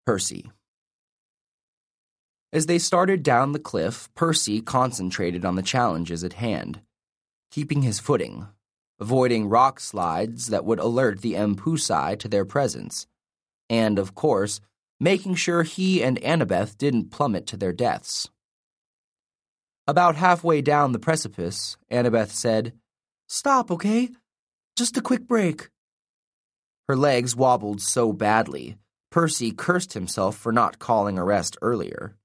Percy. As they started down the cliff, Percy concentrated on the challenges at hand, keeping his footing, avoiding rock slides that would alert the Empusai to their presence, and, of course, making sure he and Annabeth didn't plummet to their deaths. About halfway down the precipice, Annabeth said, "Stop, okay? Just a quick break." Her legs wobbled so badly, Percy cursed himself for not calling a rest earlier.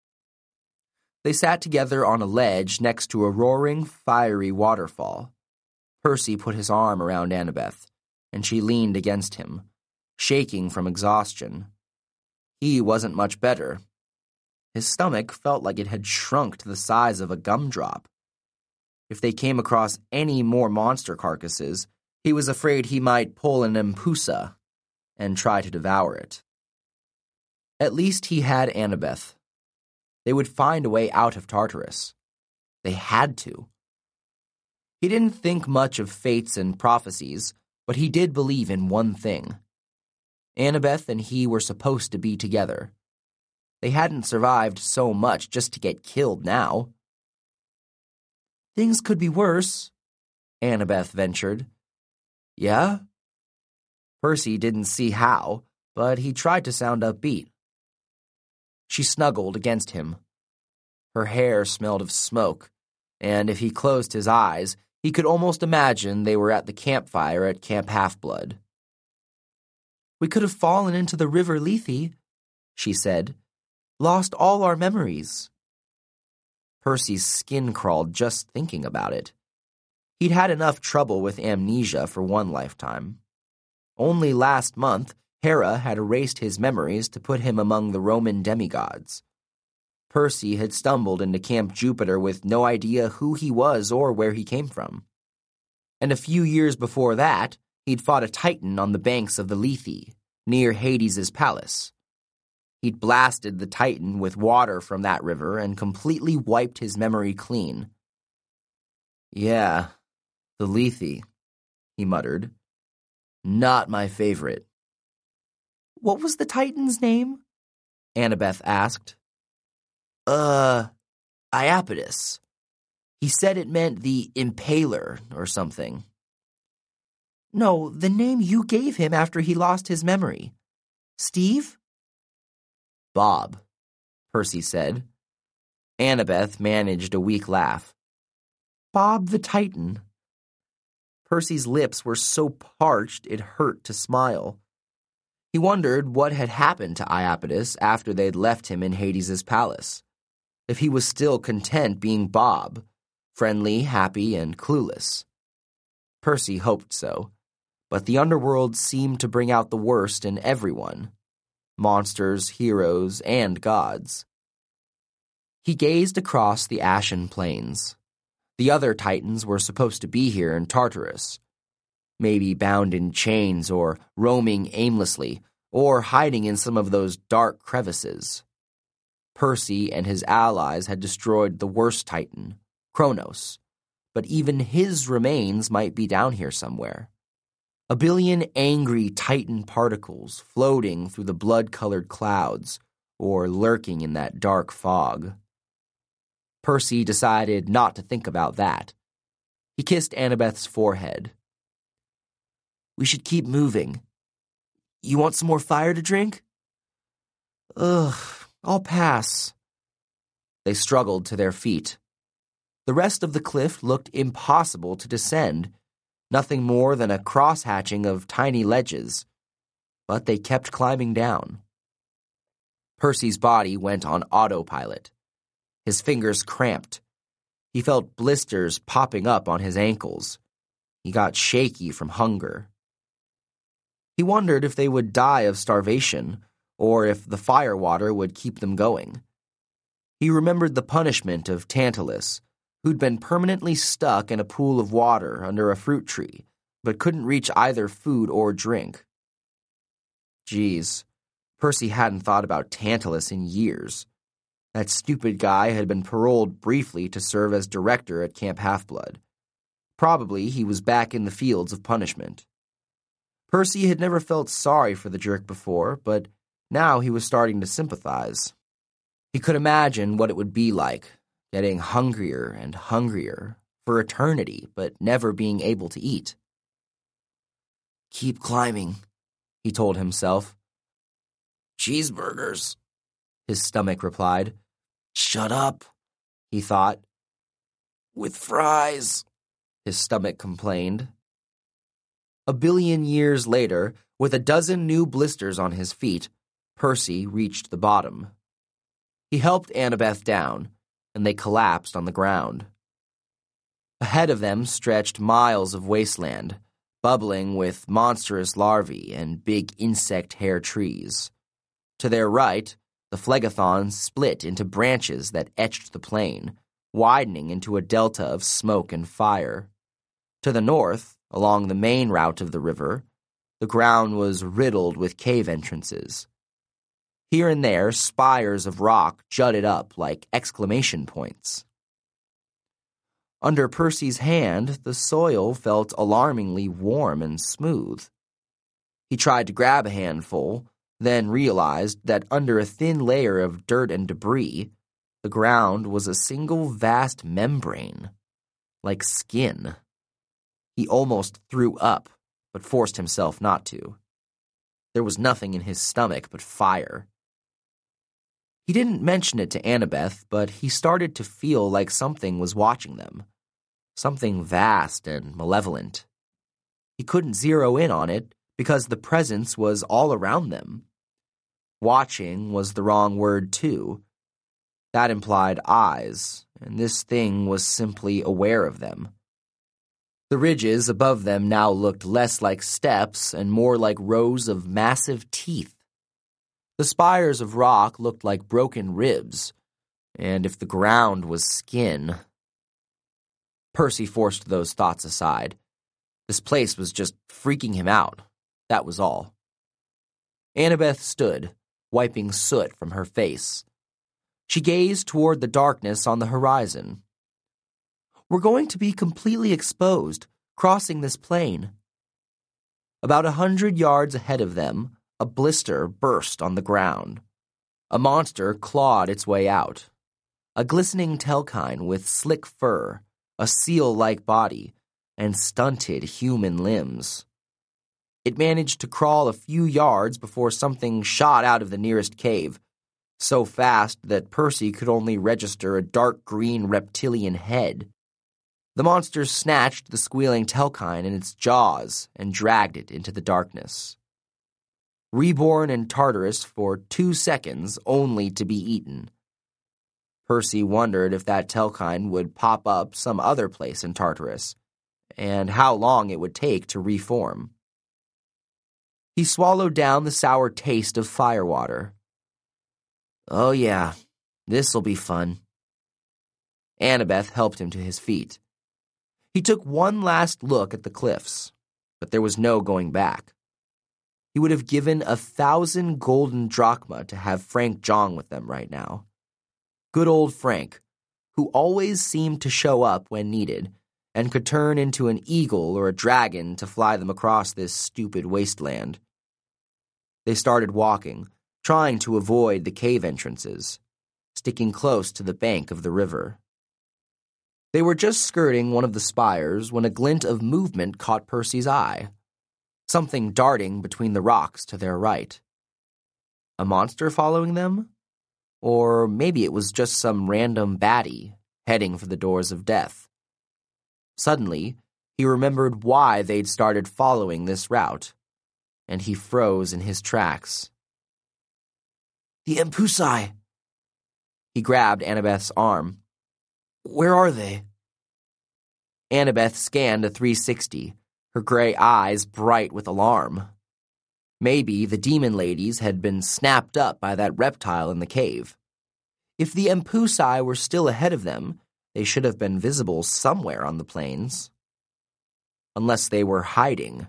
They sat together on a ledge next to a roaring, fiery waterfall. Percy put his arm around Annabeth, and she leaned against him, shaking from exhaustion. He wasn't much better. His stomach felt like it had shrunk to the size of a gumdrop. If they came across any more monster carcasses, he was afraid he might pull an Empusa and try to devour it. At least he had Annabeth. They would find a way out of Tartarus. They had to. He didn't think much of fates and prophecies, but he did believe in one thing. Annabeth and he were supposed to be together. They hadn't survived so much just to get killed now. "Things could be worse," Annabeth ventured. "Yeah?" Percy didn't see how, but he tried to sound upbeat. She snuggled against him. Her hair smelled of smoke, and if he closed his eyes, he could almost imagine they were at the campfire at Camp Half-Blood. "We could have fallen into the river Lethe," she said. "Lost all our memories." Percy's skin crawled just thinking about it. He'd had enough trouble with amnesia for one lifetime. Only last month, Hera had erased his memories to put him among the Roman demigods. Percy had stumbled into Camp Jupiter with no idea who he was or where he came from. And a few years before that, he'd fought a Titan on the banks of the Lethe, near Hades' palace. He'd blasted the Titan with water from that river and completely wiped his memory clean. "Yeah, the Lethe," he muttered. "Not my favorite." "What was the Titan's name?" Annabeth asked. Iapetus. He said it meant the Impaler or something." "No, the name you gave him after he lost his memory. Steve?" "Bob," Percy said. Annabeth managed a weak laugh. "Bob the Titan." Percy's lips were so parched it hurt to smile. He wondered what had happened to Iapetus after they'd left him in Hades' palace. If he was still content being Bob, friendly, happy, and clueless. Percy hoped so, but the underworld seemed to bring out the worst in everyone. Monsters, heroes, and gods. He gazed across the ashen plains. The other Titans were supposed to be here in Tartarus. Maybe bound in chains or roaming aimlessly, or hiding in some of those dark crevices. Percy and his allies had destroyed the worst Titan, Kronos, but even his remains might be down here somewhere. A billion angry Titan particles floating through the blood-colored clouds or lurking in that dark fog. Percy decided not to think about that. He kissed Annabeth's forehead. "We should keep moving. You want some more fire to drink?" "Ugh, I'll pass." They struggled to their feet. The rest of the cliff looked impossible to descend, nothing more than a cross-hatching of tiny ledges, but they kept climbing down. Percy's body went on autopilot. His fingers cramped. He felt blisters popping up on his ankles. He got shaky from hunger. He wondered if they would die of starvation, or if the firewater would keep them going. He remembered the punishment of Tantalus, who'd been permanently stuck in a pool of water under a fruit tree, but couldn't reach either food or drink. Geez, Percy hadn't thought about Tantalus in years. That stupid guy had been paroled briefly to serve as director at Camp Half-Blood. Probably he was back in the fields of punishment. Percy had never felt sorry for the jerk before, but Now he was starting to sympathize. He could imagine what it would be like, getting hungrier and hungrier for eternity, but never being able to eat. "Keep climbing," he told himself. "Cheeseburgers," his stomach replied. "Shut up," he thought. "With fries," his stomach complained. A billion years later, with a dozen new blisters on his feet, Percy reached the bottom. He helped Annabeth down, and they collapsed on the ground. Ahead of them stretched miles of wasteland, bubbling with monstrous larvae and big insect hair trees. To their right, the Phlegethon split into branches that etched the plain, widening into a delta of smoke and fire. To the north, along the main route of the river, the ground was riddled with cave entrances. Here and there, spires of rock jutted up like exclamation points. Under Percy's hand, the soil felt alarmingly warm and smooth. He tried to grab a handful, then realized that under a thin layer of dirt and debris, the ground was a single vast membrane, like skin. He almost threw up, but forced himself not to. There was nothing in his stomach but fire. He didn't mention it to Annabeth, but he started to feel like something was watching them. Something vast and malevolent. He couldn't zero in on it because the presence was all around them. Watching was the wrong word, too. That implied eyes, and this thing was simply aware of them. The ridges above them now looked less like steps and more like rows of massive teeth. The spires of rock looked like broken ribs, and if the ground was skin... Percy forced those thoughts aside. This place was just freaking him out. That was all. Annabeth stood, wiping soot from her face. She gazed toward the darkness on the horizon. "We're going to be completely exposed, crossing this plain." About 100 yards ahead of them, a blister burst on the ground. A monster clawed its way out. A glistening telkine with slick fur, a seal-like body, and stunted human limbs. It managed to crawl a few yards before something shot out of the nearest cave, so fast that Percy could only register a dark green reptilian head. The monster snatched the squealing telkine in its jaws and dragged it into the darkness. Reborn in Tartarus for 2 seconds only to be eaten. Percy wondered if that telkine would pop up some other place in Tartarus, and how long it would take to reform. He swallowed down the sour taste of firewater. "Oh yeah, this'll be fun." Annabeth helped him to his feet. He took one last look at the cliffs, but there was no going back. He would have given 1,000 golden drachma to have Frank Jong with them right now. Good old Frank, who always seemed to show up when needed, and could turn into an eagle or a dragon to fly them across this stupid wasteland. They started walking, trying to avoid the cave entrances, sticking close to the bank of the river. They were just skirting one of the spires when a glint of movement caught Percy's eye. Something darting between the rocks to their right. A monster following them? Or maybe it was just some random baddie heading for the doors of death. Suddenly, he remembered why they'd started following this route, and he froze in his tracks. "The Empusai!" He grabbed Annabeth's arm. "Where are they?" Annabeth scanned a 360, her gray eyes bright with alarm. Maybe the demon ladies had been snapped up by that reptile in the cave. If the Empusai were still ahead of them, they should have been visible somewhere on the plains. Unless they were hiding.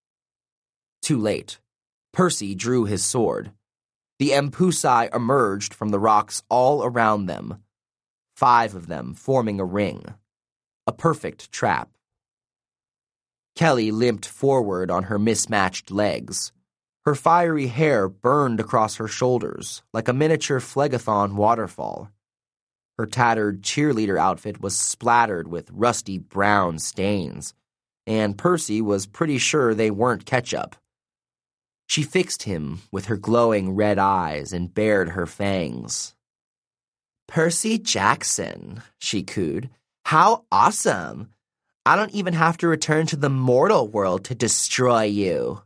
Too late. Percy drew his sword. The Empusai emerged from the rocks all around them, 5 of them forming a ring. A perfect trap. Kelly limped forward on her mismatched legs. Her fiery hair burned across her shoulders like a miniature Phlegethon waterfall. Her tattered cheerleader outfit was splattered with rusty brown stains, and Percy was pretty sure they weren't ketchup. She fixed him with her glowing red eyes and bared her fangs. "Percy Jackson," she cooed. "How awesome! I don't even have to return to the mortal world to destroy you."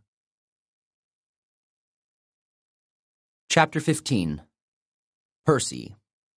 Chapter 15. Percy.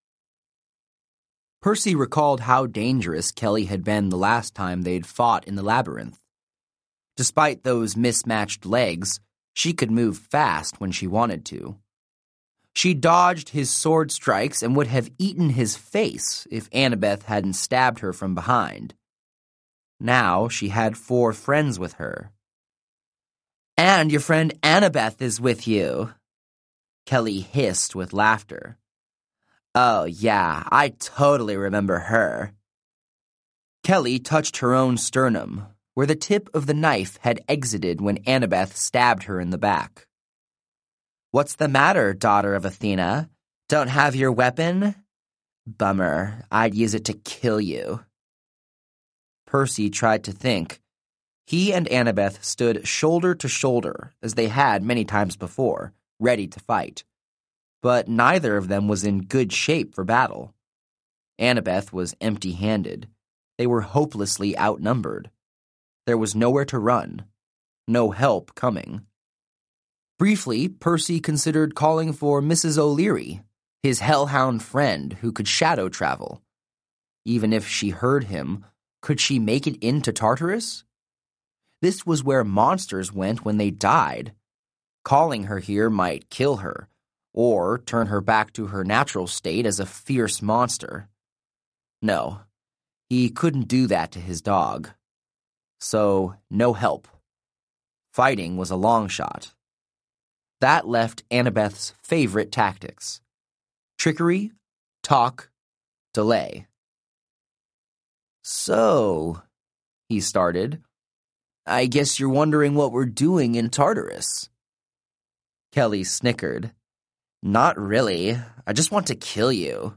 Percy recalled how dangerous Kelly had been the last time they'd fought in the labyrinth. Despite those mismatched legs, she could move fast when she wanted to. She dodged his sword strikes and would have eaten his face if Annabeth hadn't stabbed her from behind. Now she had 4 friends with her. "And your friend Annabeth is with you," Kelly hissed with laughter. "Oh, yeah, I totally remember her." Kelly touched her own sternum, where the tip of the knife had exited when Annabeth stabbed her in the back. "What's the matter, daughter of Athena? Don't have your weapon? Bummer, I'd use it to kill you." Percy tried to think. He and Annabeth stood shoulder to shoulder, as they had many times before, ready to fight. But neither of them was in good shape for battle. Annabeth was empty-handed. They were hopelessly outnumbered. There was nowhere to run. No help coming. Briefly, Percy considered calling for Mrs. O'Leary, his hellhound friend who could shadow travel. Even if she heard him, could she make it into Tartarus? This was where monsters went when they died. Calling her here might kill her, or turn her back to her natural state as a fierce monster. No, he couldn't do that to his dog. So, no help. Fighting was a long shot. That left Annabeth's favorite tactics: trickery, talk, delay. "So," he started, "I guess you're wondering what we're doing in Tartarus." Kelly snickered. "Not really. I just want to kill you."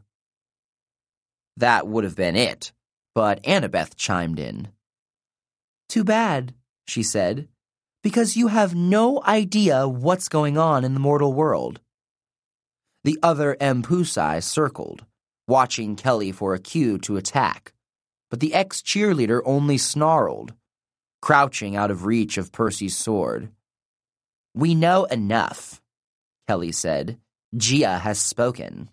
That would have been it, but Annabeth chimed in. "Too bad," she said, "because you have no idea what's going on in the mortal world." The other Empusai circled, watching Kelly for a cue to attack, but the ex-cheerleader only snarled, crouching out of reach of Percy's sword. "We know enough," Kelly said. "Gia has spoken."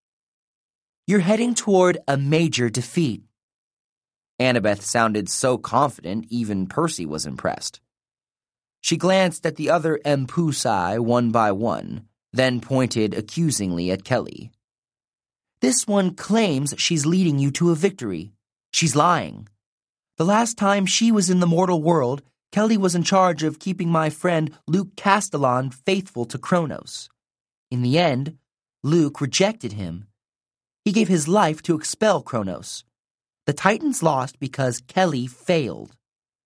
"You're heading toward a major defeat." Annabeth sounded so confident even Percy was impressed. She glanced at the other Empusai one by one, then pointed accusingly at Kelly. "This one claims she's leading you to a victory. She's lying. The last time she was in the mortal world, Kelly was in charge of keeping my friend Luke Castellan faithful to Kronos. In the end, Luke rejected him. He gave his life to expel Kronos. The Titans lost because Kelly failed.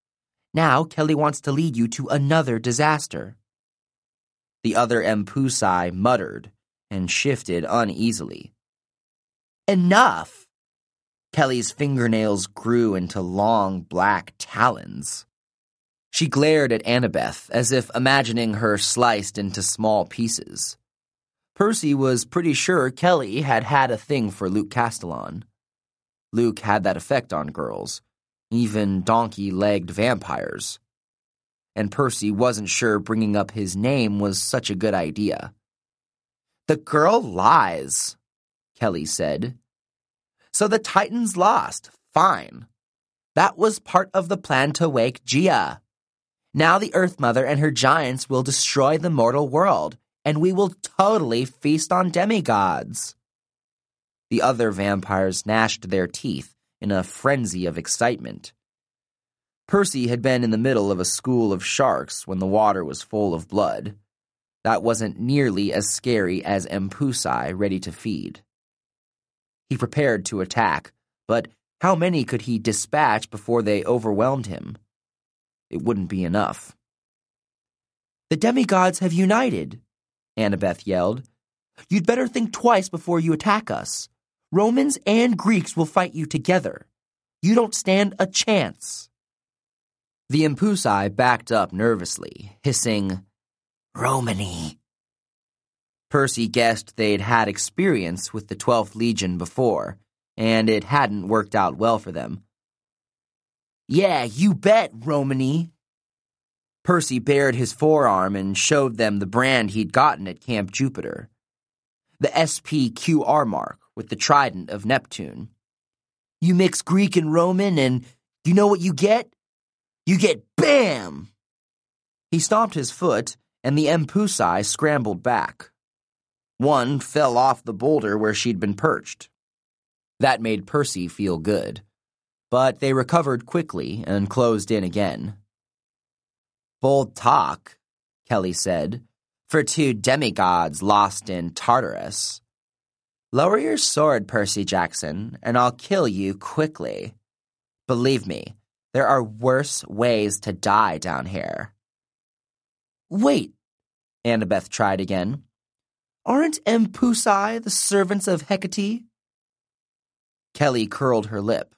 Now Kelly wants to lead you to another disaster." The other Empusai muttered and shifted uneasily. "Enough!" Kelly's fingernails grew into long black talons. She glared at Annabeth as if imagining her sliced into small pieces. Percy was pretty sure Kelly had had a thing for Luke Castellan. Luke had that effect on girls, even donkey-legged vampires. And Percy wasn't sure bringing up his name was such a good idea. "The girl lies," Kelly said. "So the Titans lost. Fine. That was part of the plan to wake Gia. Now the Earth Mother and her giants will destroy the mortal world, and we will totally feast on demigods." The other vampires gnashed their teeth in a frenzy of excitement. Percy had been in the middle of a school of sharks when the water was full of blood. That wasn't nearly as scary as Empusai ready to feed. He prepared to attack, but how many could he dispatch before they overwhelmed him? It wouldn't be enough. The demigods have united, Annabeth yelled. You'd better think twice before you attack us. Romans and Greeks will fight you together. You don't stand a chance. The Empusai backed up nervously, hissing, Romany. Percy guessed they'd had experience with the 12th Legion before, and it hadn't worked out well for them. Yeah, you bet, Romany. Percy bared his forearm and showed them the brand he'd gotten at Camp Jupiter. The SPQR mark with the trident of Neptune. You mix Greek and Roman and you know what you get? You get BAM! He stomped his foot and the Empusai scrambled back. One fell off the boulder where she'd been perched. That made Percy feel good, but they recovered quickly and closed in again. Bold talk, Kelly said, for two demigods lost in Tartarus. Lower your sword, Percy Jackson, and I'll kill you quickly. Believe me, there are worse ways to die down here. Wait, Annabeth tried again. Aren't Empusai the servants of Hecate? Kelly curled her lip.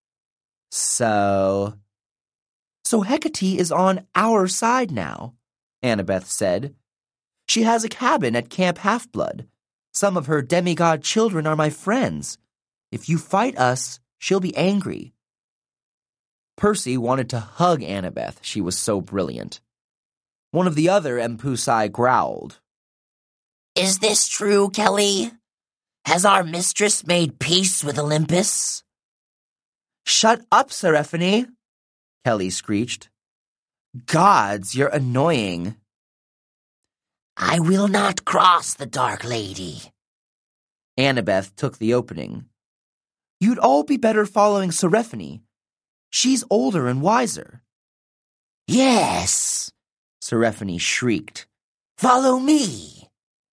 So Hecate is on our side now, Annabeth said. She has a cabin at Camp Half-Blood. Some of her demigod children are my friends. If you fight us, she'll be angry. Percy wanted to hug Annabeth. She was so brilliant. One of the other Empusai growled. Is this true, Kelly? Has our mistress made peace with Olympus? Shut up, Seraphine, Kelly screeched. Gods, you're annoying. I will not cross the Dark Lady. Annabeth took the opening. You'd all be better following Seraphine. She's older and wiser. Yes, Seraphine shrieked. Follow me.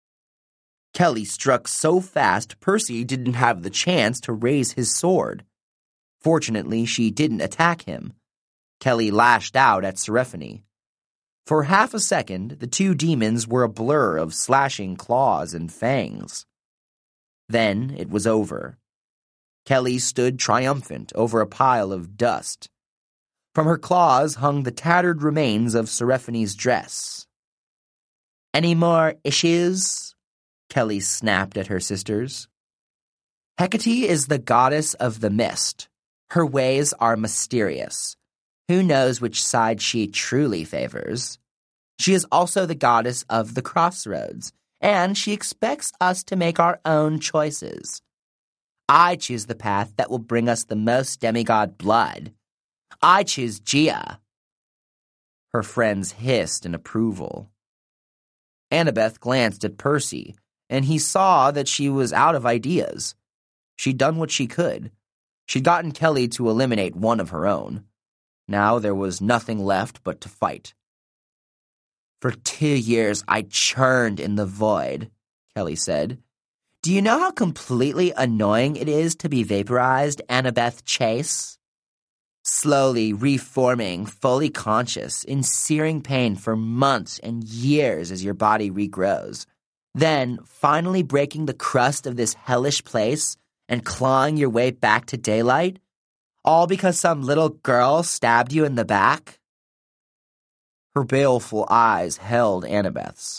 Kelly struck so fast Percy didn't have the chance to raise his sword. Fortunately, she didn't attack him. Kelly lashed out at Seraphine. For half a second, the two demons were a blur of slashing claws and fangs. Then it was over. Kelly stood triumphant over a pile of dust. From her claws hung the tattered remains of Seraphine's dress. Any more issues? Kelly snapped at her sisters. Hecate is the goddess of the mist. Her ways are mysterious. Who knows which side she truly favors? She is also the goddess of the crossroads, and she expects us to make our own choices. I choose the path that will bring us the most demigod blood. I choose Gia. Her friends hissed in approval. Annabeth glanced at Percy, and he saw that she was out of ideas. She'd done what she could. She'd gotten Kelly to eliminate one of her own. Now there was nothing left but to fight. For 2 years I churned in the void, Kelly said. Do you know how completely annoying it is to be vaporized, Annabeth Chase? Slowly reforming, fully conscious, in searing pain for months and years as your body regrows. Then, finally breaking the crust of this hellish place and clawing your way back to daylight? All because some little girl stabbed you in the back? Her baleful eyes held Annabeth's.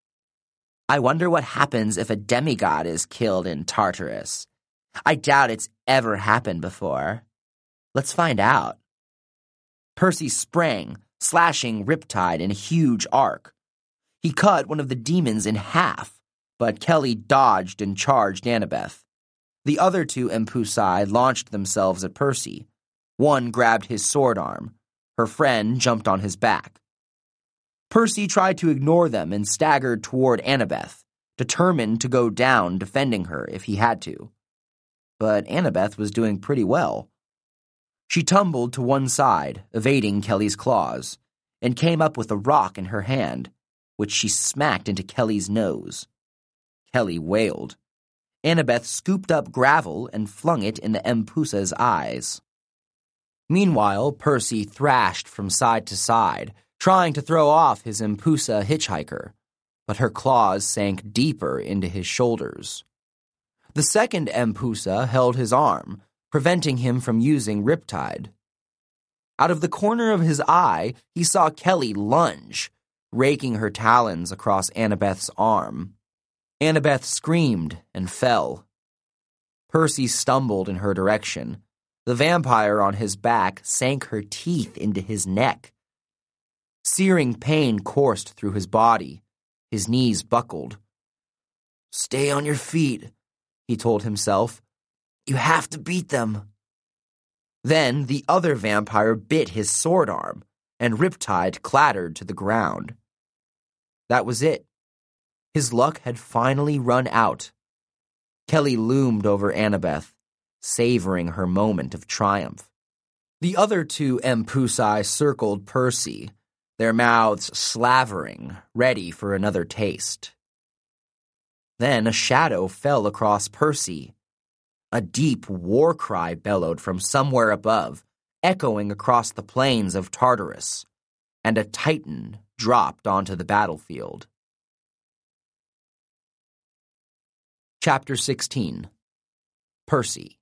I wonder what happens if a demigod is killed in Tartarus. I doubt it's ever happened before. Let's find out. Percy sprang, slashing Riptide in a huge arc. He cut one of the demons in half, but Kelly dodged and charged Annabeth. The other two Empusai launched themselves at Percy. One grabbed his sword arm. Her friend jumped on his back. Percy tried to ignore them and staggered toward Annabeth, determined to go down defending her if he had to. But Annabeth was doing pretty well. She tumbled to one side, evading Kelly's claws, and came up with a rock in her hand, which she smacked into Kelly's nose. Kelly wailed. Annabeth scooped up gravel and flung it in the Empusa's eyes. Meanwhile, Percy thrashed from side to side, trying to throw off his Empusa hitchhiker, but her claws sank deeper into his shoulders. The second Empusa held his arm, preventing him from using Riptide. Out of the corner of his eye, he saw Kelly lunge, raking her talons across Annabeth's arm. Annabeth screamed and fell. Percy stumbled in her direction. The vampire on his back sank her teeth into his neck. Searing pain coursed through his body. His knees buckled. "Stay on your feet," he told himself. "You have to beat them." Then the other vampire bit his sword arm, and Riptide clattered to the ground. That was it. His luck had finally run out. Kelly loomed over Annabeth, savoring her moment of triumph. The other two Empusai circled Percy, their mouths slavering, ready for another taste. Then a shadow fell across Percy. A deep war cry bellowed from somewhere above, echoing across the plains of Tartarus, and a Titan dropped onto the battlefield. Chapter 16. Percy.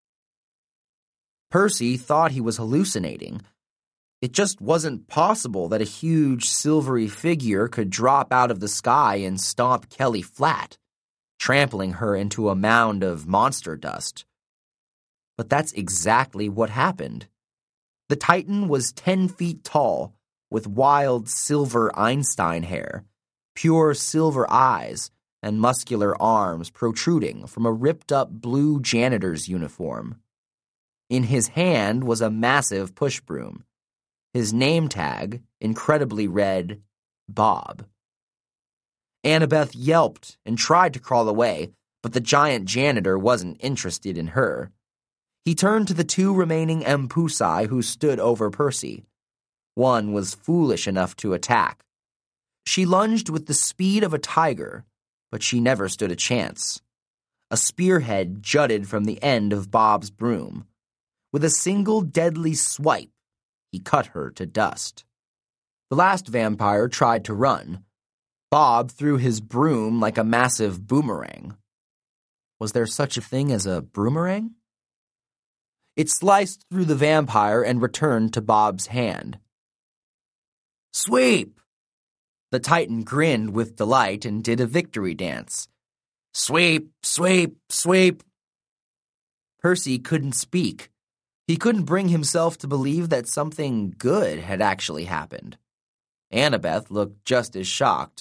Percy thought he was hallucinating. It just wasn't possible that a huge silvery figure could drop out of the sky and stomp Kelly flat, trampling her into a mound of monster dust. But that's exactly what happened. The Titan was 10 feet tall, with wild silver Einstein hair, pure silver eyes, and muscular arms protruding from a ripped-up blue janitor's uniform. In his hand was a massive push broom. His name tag incredibly read, Bob. Annabeth yelped and tried to crawl away, but the giant janitor wasn't interested in her. He turned to the two remaining Empusai who stood over Percy. One was foolish enough to attack. She lunged with the speed of a tiger, but she never stood a chance. A spearhead jutted from the end of Bob's broom. With a single deadly swipe, he cut her to dust. The last vampire tried to run. Bob threw his broom like a massive boomerang. Was there such a thing as a broomerang? It sliced through the vampire and returned to Bob's hand. "Sweep!" The Titan grinned with delight and did a victory dance. "Sweep, sweep, sweep!" Percy couldn't speak. He couldn't bring himself to believe that something good had actually happened. Annabeth looked just as shocked.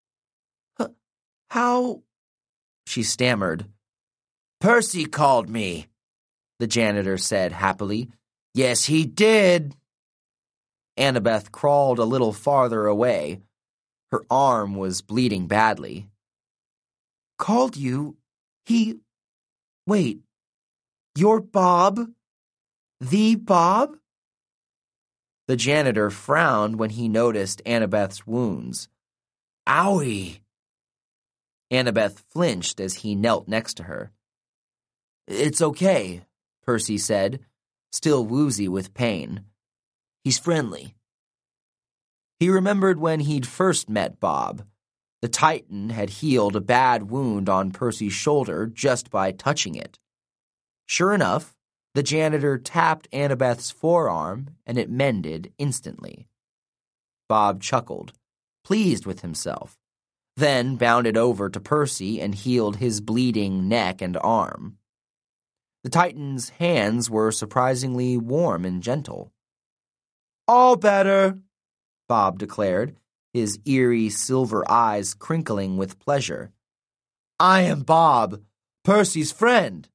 "How?" she stammered. "Percy called me," the janitor said happily. "Yes, he did." Annabeth crawled a little farther away. Her arm was bleeding badly. "Called you? Wait, you're Bob? The Bob?" The janitor frowned when he noticed Annabeth's wounds. "Owie!" Annabeth flinched as he knelt next to her. "It's okay," Percy said, still woozy with pain. "He's friendly." He remembered when he'd first met Bob. The Titan had healed a bad wound on Percy's shoulder just by touching it. Sure enough, the janitor tapped Annabeth's forearm and it mended instantly. Bob chuckled, pleased with himself, then bounded over to Percy and healed his bleeding neck and arm. The Titan's hands were surprisingly warm and gentle. "All better," Bob declared, his eerie silver eyes crinkling with pleasure. "I am Bob, Percy's friend."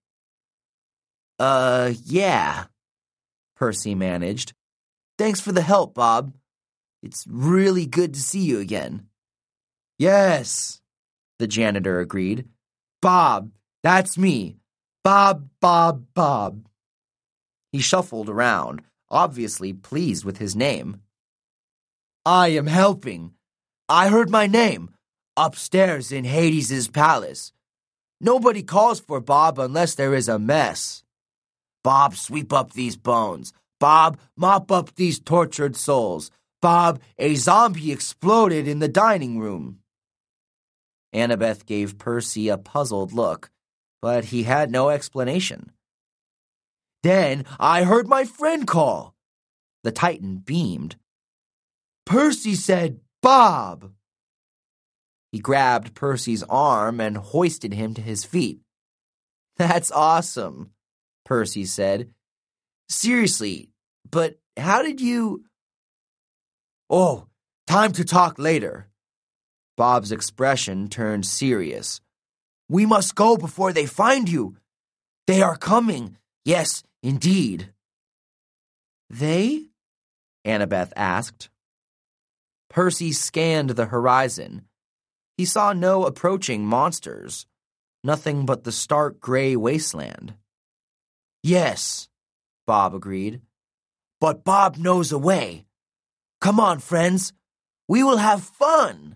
Yeah," Percy managed. "Thanks for the help, Bob. It's really good to see you again." "Yes," the janitor agreed. "Bob, that's me. Bob, Bob, Bob." He shuffled around, obviously pleased with his name. "I am helping. I heard my name, upstairs in Hades' palace. Nobody calls for Bob unless there is a mess. Bob, sweep up these bones. Bob, mop up these tortured souls. Bob, a zombie exploded in the dining room. Annabeth gave Percy a puzzled look, but he had no explanation. Then I heard my friend call. The Titan beamed. Percy said, Bob. He grabbed Percy's arm and hoisted him to his feet. That's awesome, Percy said. Seriously, but how did you... Oh, time to talk later. Bob's expression turned serious. We must go before they find you. They are coming. Yes, indeed. They? Annabeth asked. Percy scanned the horizon. He saw no approaching monsters, nothing but the stark gray wasteland. Yes, Bob agreed. But Bob knows a way. Come on, friends. We will have fun.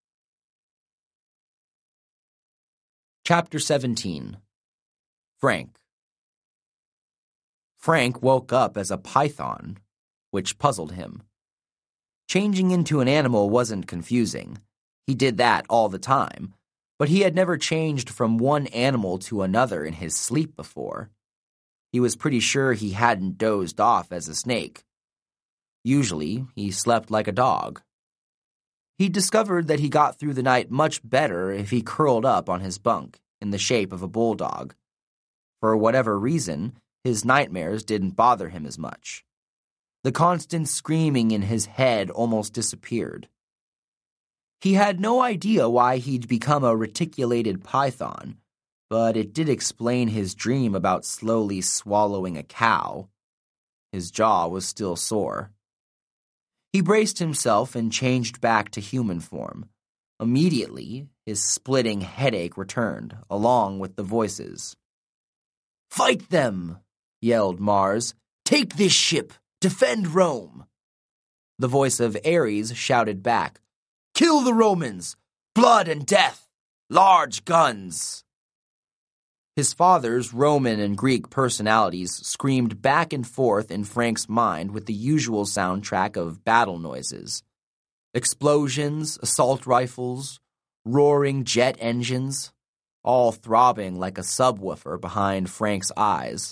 Chapter 17. Frank. Frank woke up as a python, which puzzled him. Changing into an animal wasn't confusing. He did that all the time, but he had never changed from one animal to another in his sleep before. He was pretty sure he hadn't dozed off as a snake. Usually, he slept like a dog. He discovered that he got through the night much better if he curled up on his bunk in the shape of a bulldog. For whatever reason, his nightmares didn't bother him as much. The constant screaming in his head almost disappeared. He had no idea why he'd become a reticulated python, but it did explain his dream about slowly swallowing a cow. His jaw was still sore. He braced himself and changed back to human form. Immediately, his splitting headache returned, along with the voices. Fight them, yelled Mars. Take this ship. Defend Rome. The voice of Ares shouted back. Kill the Romans. Blood and death. Large guns. His father's Roman and Greek personalities screamed back and forth in Frank's mind with the usual soundtrack of battle noises. Explosions, assault rifles, roaring jet engines, all throbbing like a subwoofer behind Frank's eyes.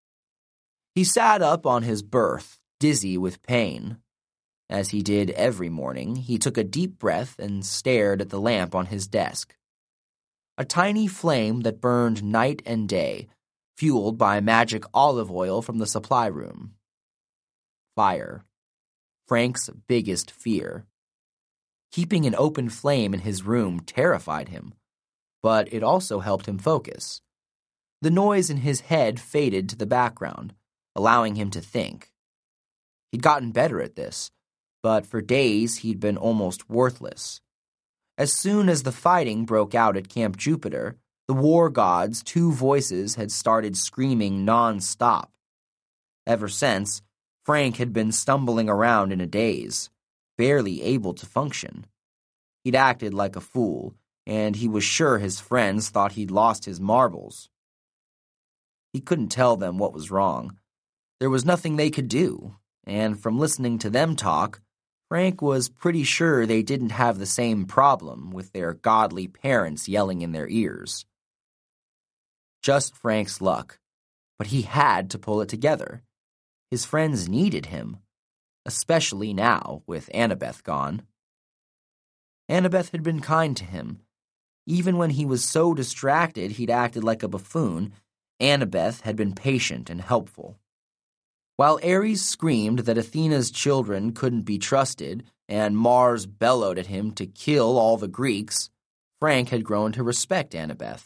He sat up on his berth, dizzy with pain. As he did every morning, he took a deep breath and stared at the lamp on his desk. A tiny flame that burned night and day, fueled by magic olive oil from the supply room. Fire. Frank's biggest fear. Keeping an open flame in his room terrified him, but it also helped him focus. The noise in his head faded to the background, allowing him to think. He'd gotten better at this, but for days he'd been almost worthless. As soon as the fighting broke out at Camp Jupiter, the war gods' two voices had started screaming non-stop. Ever since, Frank had been stumbling around in a daze, barely able to function. He'd acted like a fool, and he was sure his friends thought he'd lost his marbles. He couldn't tell them what was wrong. There was nothing they could do, and from listening to them talk, Frank was pretty sure they didn't have the same problem with their godly parents yelling in their ears. Just Frank's luck, but he had to pull it together. His friends needed him, especially now with Annabeth gone. Annabeth had been kind to him. Even when he was so distracted he'd acted like a buffoon, Annabeth had been patient and helpful. While Ares screamed that Athena's children couldn't be trusted and Mars bellowed at him to kill all the Greeks, Frank had grown to respect Annabeth.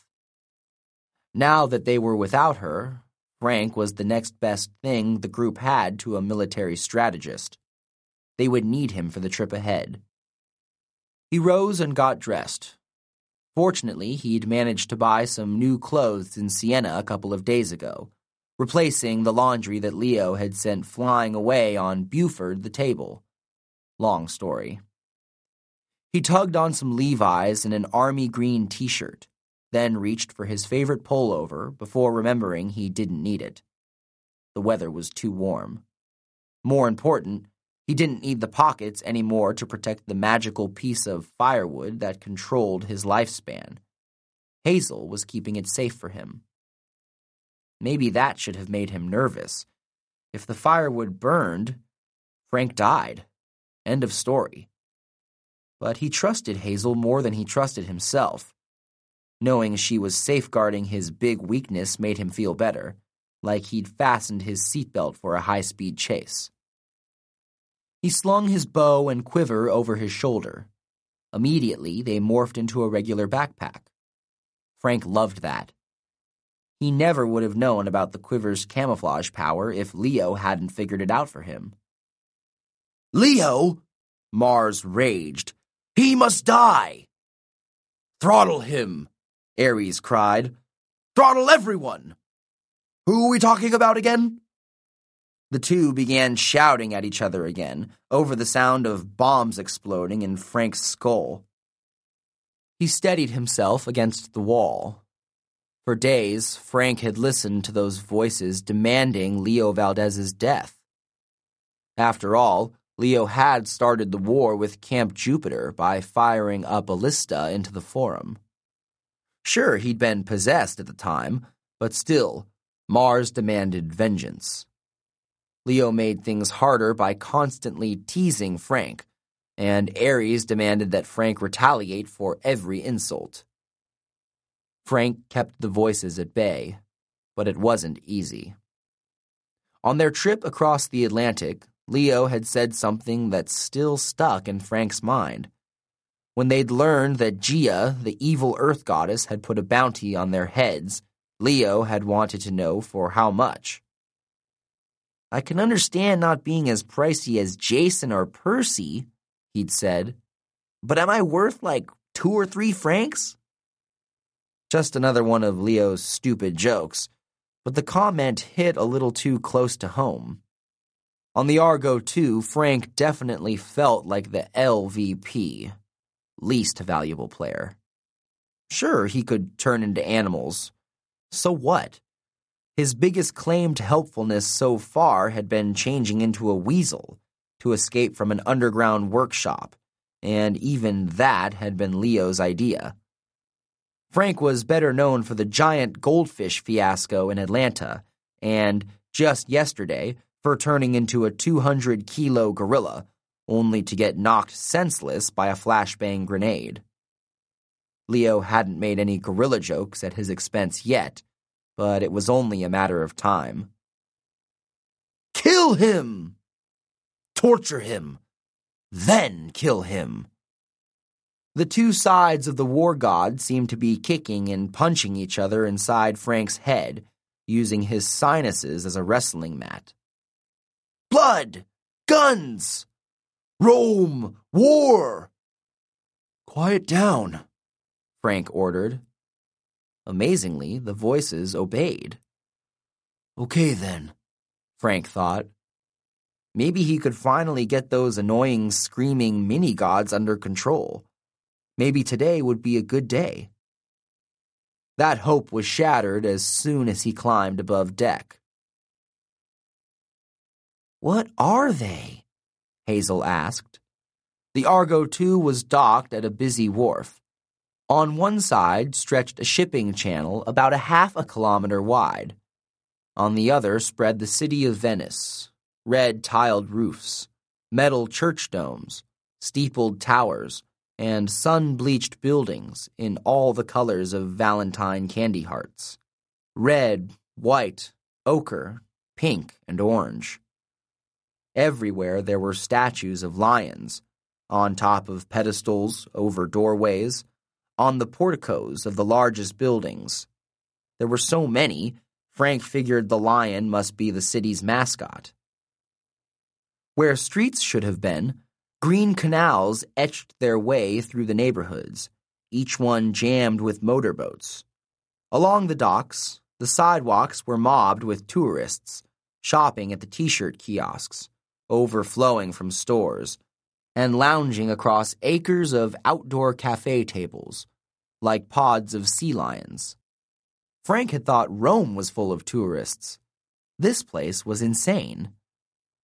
Now that they were without her, Frank was the next best thing the group had to a military strategist. They would need him for the trip ahead. He rose and got dressed. Fortunately, he'd managed to buy some new clothes in Siena a couple of days ago, replacing the laundry that Leo had sent flying away on Buford the table. Long story. He tugged on some Levi's and an army green t-shirt, then reached for his favorite pullover before remembering he didn't need it. The weather was too warm. More important, He didn't need the pockets anymore to protect the magical piece of firewood that controlled his lifespan. Hazel was keeping it safe for him. Maybe that should have made him nervous. If the firewood burned, Frank died. End of story. But he trusted Hazel more than he trusted himself. Knowing she was safeguarding his big weakness made him feel better, like he'd fastened his seatbelt for a high-speed chase. He slung his bow and quiver over his shoulder. Immediately, they morphed into a regular backpack. Frank loved that. He never would have known about the quiver's camouflage power if Leo hadn't figured it out for him. "Leo!" Mars raged. "He must die!" "Throttle him!" Ares cried. "Throttle everyone!" "Who are we talking about again?" The two began shouting at each other again, over the sound of bombs exploding in Frank's skull. He steadied himself against the wall. For days, Frank had listened to those voices demanding Leo Valdez's death. After all, Leo had started the war with Camp Jupiter by firing a ballista into the Forum. Sure, he'd been possessed at the time, but still, Mars demanded vengeance. Leo made things harder by constantly teasing Frank, and Ares demanded that Frank retaliate for every insult. Frank kept the voices at bay, but it wasn't easy. On their trip across the Atlantic, Leo had said something that still stuck in Frank's mind. When they'd learned that Gia, the evil Earth goddess, had put a bounty on their heads, Leo had wanted to know for how much. "I can understand not being as pricey as Jason or Percy," he'd said, "but am I worth like 2 or 3 francs? Just another one of Leo's stupid jokes, but the comment hit a little too close to home. On the Argo 2, Frank definitely felt like the LVP, least valuable player. Sure, he could turn into animals. So what? His biggest claim to helpfulness so far had been changing into a weasel to escape from an underground workshop, and even that had been Leo's idea. Frank was better known for the giant goldfish fiasco in Atlanta, and, just yesterday, for turning into a 200-kilo gorilla, only to get knocked senseless by a flashbang grenade. Leo hadn't made any gorilla jokes at his expense yet, but it was only a matter of time. "Kill him! Torture him! Then kill him!" The two sides of the war god seemed to be kicking and punching each other inside Frank's head, using his sinuses as a wrestling mat. "Blood! Guns! Rome! War!" "Quiet down," Frank ordered. Amazingly, the voices obeyed. "Okay then," Frank thought. Maybe he could finally get those annoying, screaming mini-gods under control. Maybe today would be a good day. That hope was shattered as soon as he climbed above deck. "What are they?" Hazel asked. The Argo 2 was docked at a busy wharf. On one side stretched a shipping channel about a half a kilometer wide. On the other spread the city of Venice, red tiled roofs, metal church domes, steepled towers, and sun-bleached buildings in all the colors of Valentine candy hearts. Red, white, ochre, pink, and orange. Everywhere there were statues of lions, on top of pedestals, over doorways, on the porticos of the largest buildings. There were so many, Frank figured the lion must be the city's mascot. Where streets should have been, green canals etched their way through the neighborhoods, each one jammed with motorboats. Along the docks, the sidewalks were mobbed with tourists, shopping at the t-shirt kiosks, overflowing from stores, and lounging across acres of outdoor cafe tables, like pods of sea lions. Frank had thought Rome was full of tourists. This place was insane.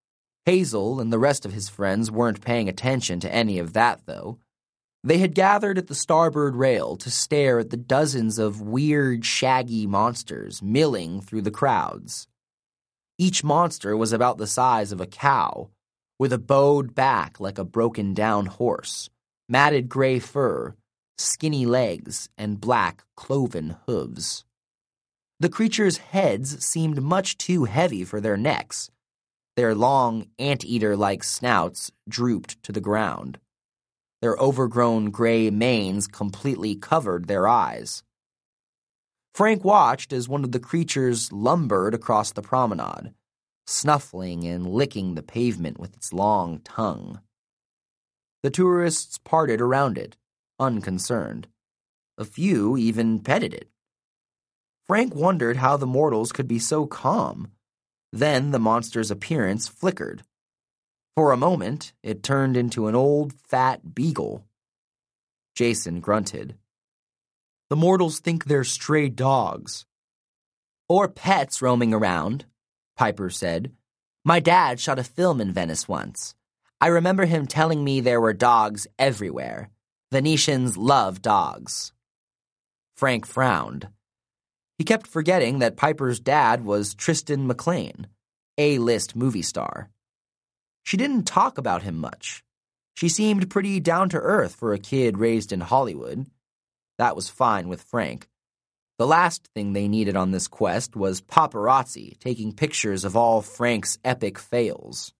Hazel and the rest of his friends weren't paying attention to any of that, though. They had gathered at the starboard rail to stare at the dozens of weird, shaggy monsters milling through the crowds. Each monster was about the size of a cow, with a bowed back like a broken-down horse, matted gray fur, skinny legs, and black, cloven hooves. The creatures' heads seemed much too heavy for their necks. Their long, anteater-like snouts drooped to the ground. Their overgrown gray manes completely covered their eyes. Frank watched as one of the creatures lumbered across the promenade, snuffling and licking the pavement with its long tongue. The tourists parted around it, unconcerned. A few even petted it. Frank wondered how the mortals could be so calm. Then the monster's appearance flickered. For a moment, it turned into an old, fat beagle. Jason grunted. The mortals think they're stray dogs. Or pets roaming around, Piper said. My dad shot a film in Venice once. I remember him telling me there were dogs everywhere. Venetians love dogs. Frank frowned. He kept forgetting that Piper's dad was Tristan McLean, A-list movie star. She didn't talk about him much. She seemed pretty down-to-earth for a kid raised in Hollywood. That was fine with Frank. The last thing they needed on this quest was paparazzi taking pictures of all Frank's epic fails.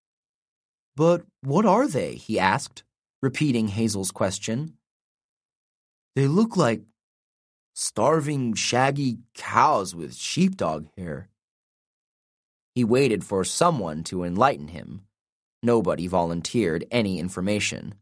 But what are they? He asked, repeating Hazel's question. They look like starving, shaggy cows with sheepdog hair. He waited for someone to enlighten him. Nobody volunteered any information.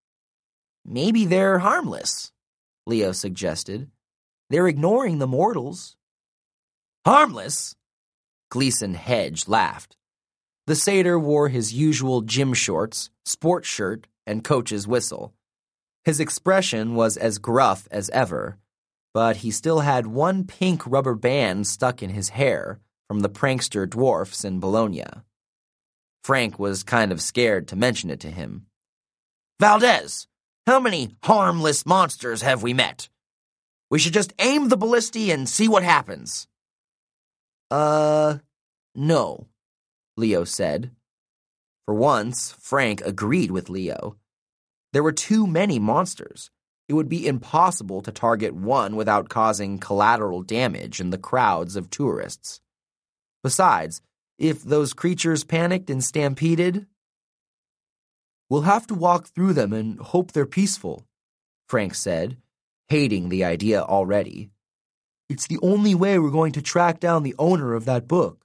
Maybe they're harmless, Leo suggested. They're ignoring the mortals. Harmless? Gleason Hedge laughed. The satyr wore his usual gym shorts, sports shirt, and coach's whistle. His expression was as gruff as ever, but he still had one pink rubber band stuck in his hair from the prankster dwarfs in Bologna. Frank was kind of scared to mention it to him. Valdez, how many harmless monsters have we met? We should just aim the ballistae and see what happens. No, Leo said. For once, Frank agreed with Leo. There were too many monsters. It would be impossible to target one without causing collateral damage in the crowds of tourists. Besides, if those creatures panicked and stampeded, we'll have to walk through them and hope they're peaceful, Frank said, hating the idea already. It's the only way we're going to track down the owner of that book.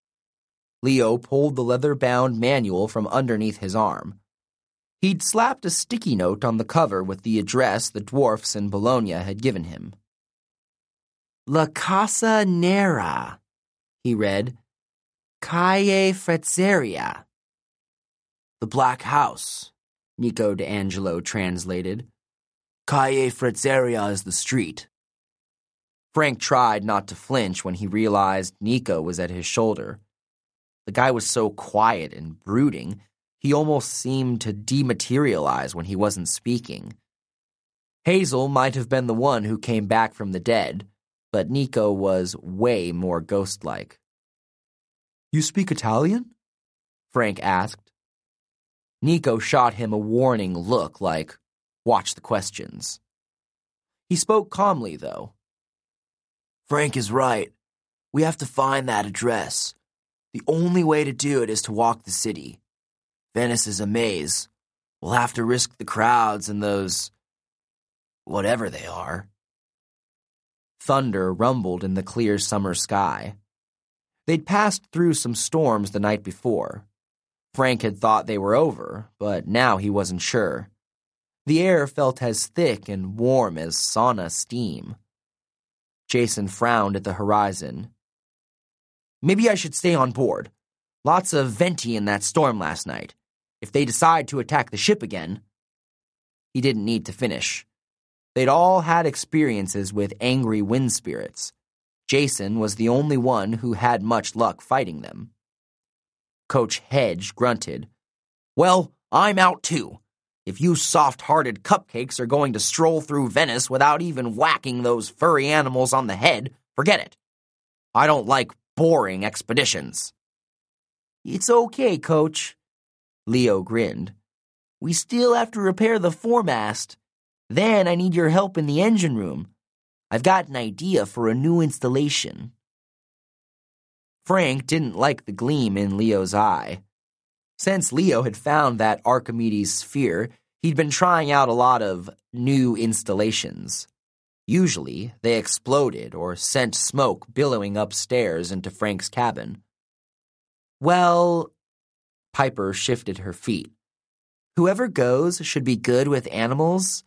Leo pulled the leather-bound manual from underneath his arm. He'd slapped a sticky note on the cover with the address the dwarfs in Bologna had given him. La Casa Nera, he read. Calle Frezzeria. The Black House, Nico D'Angelo translated. Calle Frezzeria is the street. Frank tried not to flinch when he realized Nico was at his shoulder. The guy was so quiet and brooding, he almost seemed to dematerialize when he wasn't speaking. Hazel might have been the one who came back from the dead, but Nico was way more ghost-like. You speak Italian? Frank asked. Nico shot him a warning look like, watch the questions. He spoke calmly, though. Frank is right. We have to find that address. The only way to do it is to walk the city. Venice is a maze. We'll have to risk the crowds and those... whatever they are. Thunder rumbled in the clear summer sky. They'd passed through some storms the night before. Frank had thought they were over, but now he wasn't sure. The air felt as thick and warm as sauna steam. Jason frowned at the horizon. Maybe I should stay on board. Lots of venti in that storm last night. If they decide to attack the ship again... He didn't need to finish. They'd all had experiences with angry wind spirits. Jason was the only one who had much luck fighting them. Coach Hedge grunted. Well, I'm out too. If you soft-hearted cupcakes are going to stroll through Venice without even whacking those furry animals on the head, forget it. I don't like boring expeditions. It's okay, Coach. Leo grinned. We still have to repair the foremast. Then I need your help in the engine room. I've got an idea for a new installation. Frank didn't like the gleam in Leo's eye. Since Leo had found that Archimedes sphere, he'd been trying out a lot of new installations. Usually, they exploded or sent smoke billowing upstairs into Frank's cabin. Well, Piper shifted her feet. Whoever goes should be good with animals.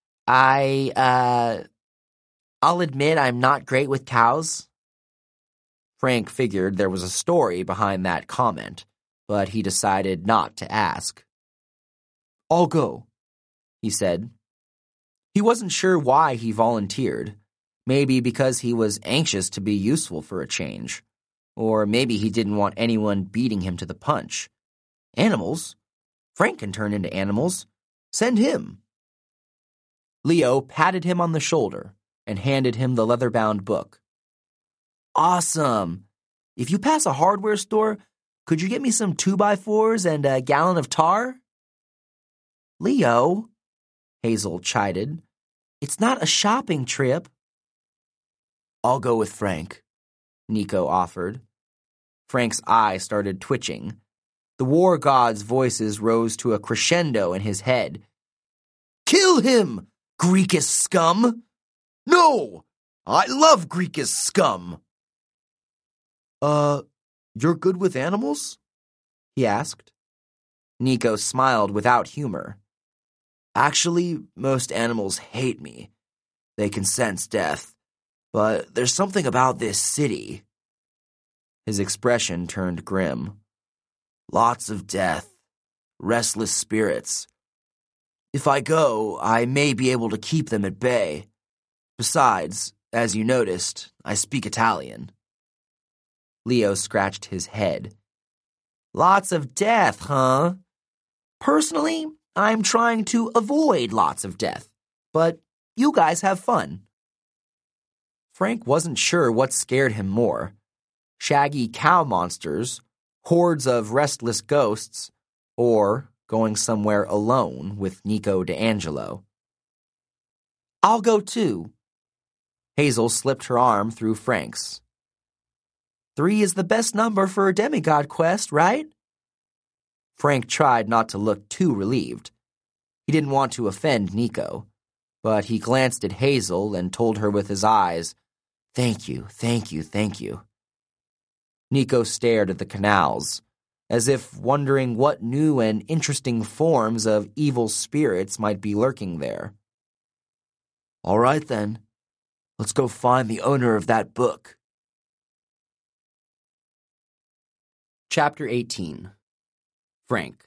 I'll admit I'm not great with cows. Frank figured there was a story behind that comment, but he decided not to ask. I'll go, he said. He wasn't sure why he volunteered. Maybe because he was anxious to be useful for a change. Or maybe he didn't want anyone beating him to the punch. Animals? Frank can turn into animals. Send him. Leo patted him on the shoulder and handed him the leather-bound book. Awesome! If you pass a hardware store, could you get me some 2x4s and a gallon of tar? Leo, Hazel chided, it's not a shopping trip. I'll go with Frank, Nico offered. Frank's eye started twitching. The war god's voices rose to a crescendo in his head. Kill him, Greekus scum! No! I love Greekus scum! You're good with animals? He asked. Nico smiled without humor. Actually, most animals hate me. They can sense death. But there's something about this city. His expression turned grim. Lots of death. Restless spirits. If I go, I may be able to keep them at bay. Besides, as you noticed, I speak Italian. Leo scratched his head. Lots of death, huh? Personally, I'm trying to avoid lots of death. But you guys have fun. Frank wasn't sure what scared him more. Shaggy cow monsters, hordes of restless ghosts, or going somewhere alone with Nico D'Angelo. I'll go too. Hazel slipped her arm through Frank's. 3 is the best number for a demigod quest, right? Frank tried not to look too relieved. He didn't want to offend Nico, but he glanced at Hazel and told her with his eyes, Thank you, thank you, thank you. Nico stared at the canals, as if wondering what new and interesting forms of evil spirits might be lurking there. All right, then. Let's go find the owner of that book. Chapter 18. Frank.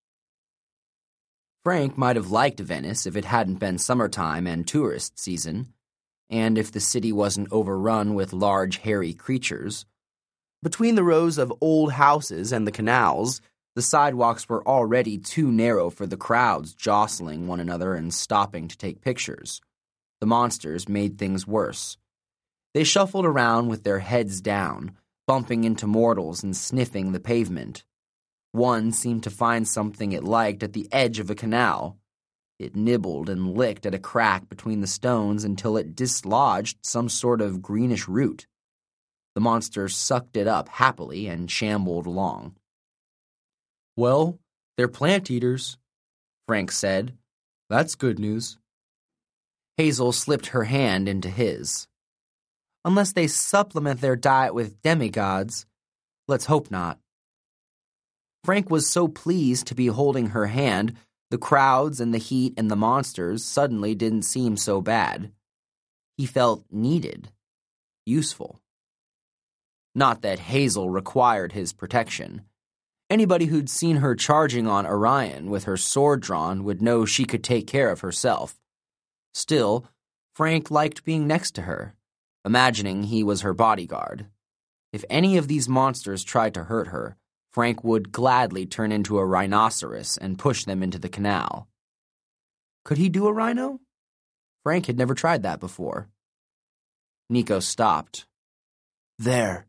Frank might have liked Venice if it hadn't been summertime and tourist season, and if the city wasn't overrun with large, hairy creatures. Between the rows of old houses and the canals, the sidewalks were already too narrow for the crowds jostling one another and stopping to take pictures. The monsters made things worse. They shuffled around with their heads down, bumping into mortals and sniffing the pavement. One seemed to find something it liked at the edge of a canal. It nibbled and licked at a crack between the stones until it dislodged some sort of greenish root. The monster sucked it up happily and shambled along. Well, they're plant eaters, Frank said. That's good news. Hazel slipped her hand into his. Unless they supplement their diet with demigods. Let's hope not. Frank was so pleased to be holding her hand, the crowds and the heat and the monsters suddenly didn't seem so bad. He felt needed, useful. Not that Hazel required his protection. Anybody who'd seen her charging on Orion with her sword drawn would know she could take care of herself. Still, Frank liked being next to her, imagining he was her bodyguard. If any of these monsters tried to hurt her, Frank would gladly turn into a rhinoceros and push them into the canal. Could he do a rhino? Frank had never tried that before. Nico stopped. There.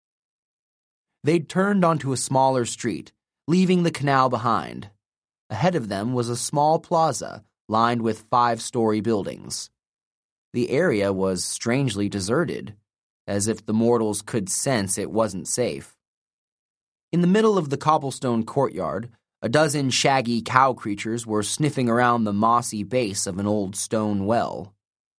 They'd turned onto a smaller street, leaving the canal behind. Ahead of them was a small plaza lined with 5-story buildings. The area was strangely deserted, as if the mortals could sense it wasn't safe. In the middle of the cobblestone courtyard, a dozen shaggy cow creatures were sniffing around the mossy base of an old stone well.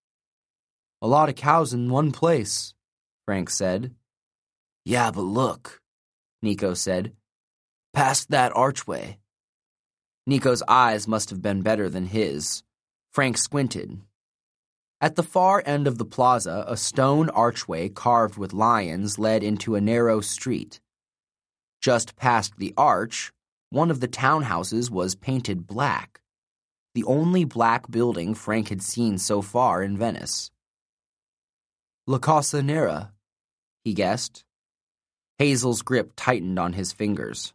A lot of cows in one place, Frank said. Yeah, but look, Nico said. Past that archway. Nico's eyes must have been better than his. Frank squinted. At the far end of the plaza, a stone archway carved with lions led into a narrow street. Just past the arch, one of the townhouses was painted black, the only black building Frank had seen so far in Venice. La Casa Nera, he guessed. Hazel's grip tightened on his fingers.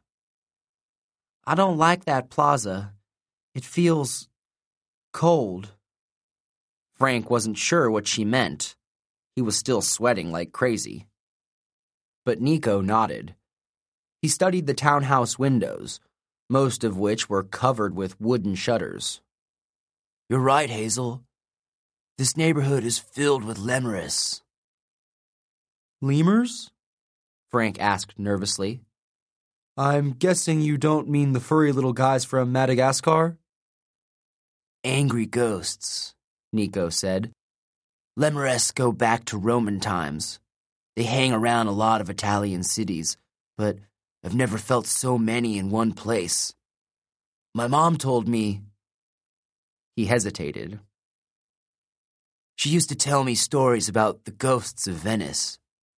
I don't like that plaza. It feels cold. Frank wasn't sure what she meant. He was still sweating like crazy. But Nico nodded. He studied the townhouse windows, most of which were covered with wooden shutters. You're right, Hazel. This neighborhood is filled with lemurs. Lemurs? Frank asked nervously. I'm guessing you don't mean the furry little guys from Madagascar? Angry ghosts, Nico said. Lemures go back to Roman times. They hang around a lot of Italian cities, but I've never felt so many in one place. My mom told me... He hesitated. She used to tell me stories about the ghosts of Venice.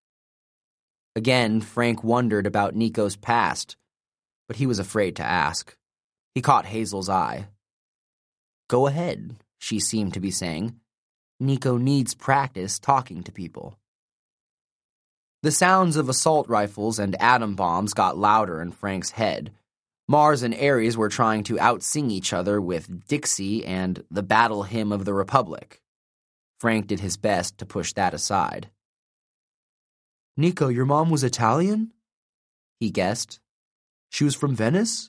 Again, Frank wondered about Nico's past, but he was afraid to ask. He caught Hazel's eye. Go ahead, she seemed to be saying. Nico needs practice talking to people. The sounds of assault rifles and atom bombs got louder in Frank's head. Mars and Ares were trying to out-sing each other with Dixie and the Battle Hymn of the Republic. Frank did his best to push that aside. Nico, your mom was Italian? He guessed. She was from Venice?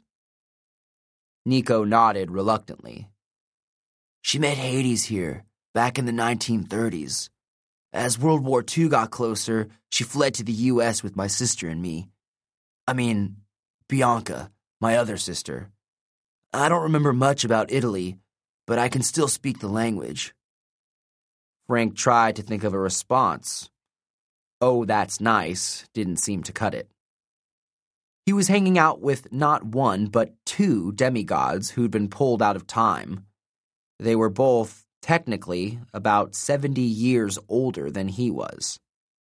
Nico nodded reluctantly. She met Hades here, back in the 1930s. As World War II got closer, she fled to the U.S. with my sister and me. I mean, Bianca, my other sister. I don't remember much about Italy, but I can still speak the language. Frank tried to think of a response. Oh, that's nice didn't seem to cut it. He was hanging out with not one, but 2 demigods who'd been pulled out of time. They were both, technically, about 70 years older than he was.